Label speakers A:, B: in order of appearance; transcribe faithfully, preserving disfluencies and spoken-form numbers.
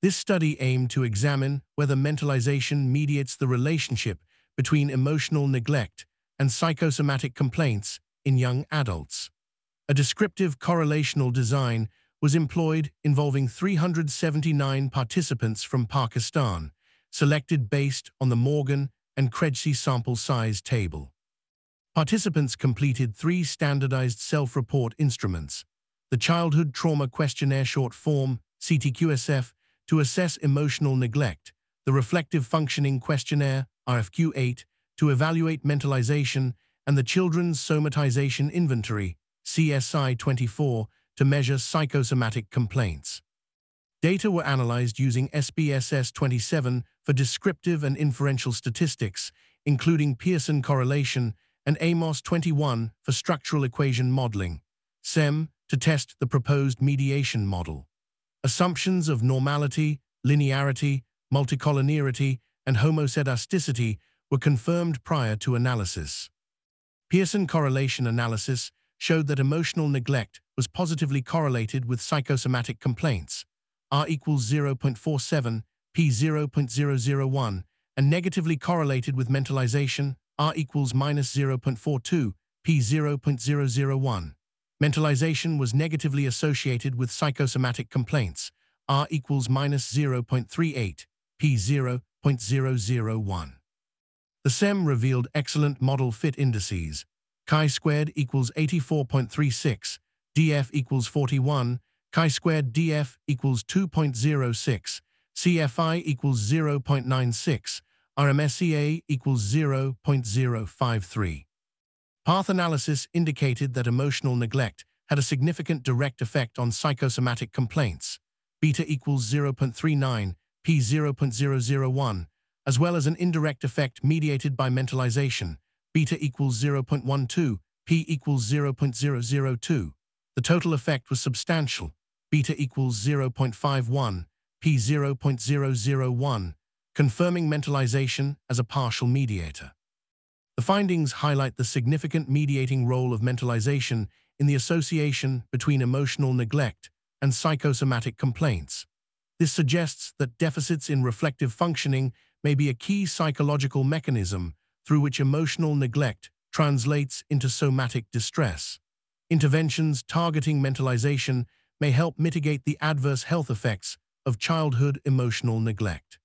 A: This study aimed to examine whether mentalization mediates the relationship between emotional neglect and psychosomatic complaints in young adults. A descriptive correlational design was employed involving three hundred seventy-nine participants from Pakistan, selected based on the Morgan and Kregsi sample size table. Participants completed three standardized self-report instruments: the Childhood Trauma Questionnaire Short Form, C T Q S F, to assess emotional neglect, the Reflective Functioning Questionnaire, R F Q eight, to evaluate mentalization, and the Children's Somatization Inventory, C S I twenty-four, to measure psychosomatic complaints. Data were analyzed using S P S S twenty-seven for descriptive and inferential statistics, including Pearson correlation, and AMOS twenty-one for structural equation modeling, S E M, to test the proposed mediation model. Assumptions of normality, linearity, multicollinearity, and homoscedasticity were confirmed prior to analysis. Pearson correlation analysis showed that emotional neglect was positively correlated with psychosomatic complaints, R equals zero point four seven, P zero point zero zero one, and negatively correlated with mentalization, R equals minus zero point four two, P zero point zero zero one. Mentalization was negatively associated with psychosomatic complaints, R equals minus zero point three eight, P zero point zero zero one. The S E M revealed excellent model fit indices. Chi-squared equals eighty-four point three six, D F equals forty-one, chi-squared D F equals two point zero six, C F I equals zero point nine six, R M S E A equals zero point zero five three. Path analysis indicated that emotional neglect had a significant direct effect on psychosomatic complaints, beta equals zero point three nine, P zero point zero zero one, as well as an indirect effect mediated by mentalization, beta equals zero point one two, P equals zero point zero zero two. The total effect was substantial, beta equals zero point five one, P zero point zero zero one, confirming mentalization as a partial mediator. The findings highlight the significant mediating role of mentalization in the association between emotional neglect and psychosomatic complaints. This suggests that deficits in reflective functioning may be a key psychological mechanism through which emotional neglect translates into somatic distress. Interventions targeting mentalization may help mitigate the adverse health effects of childhood emotional neglect.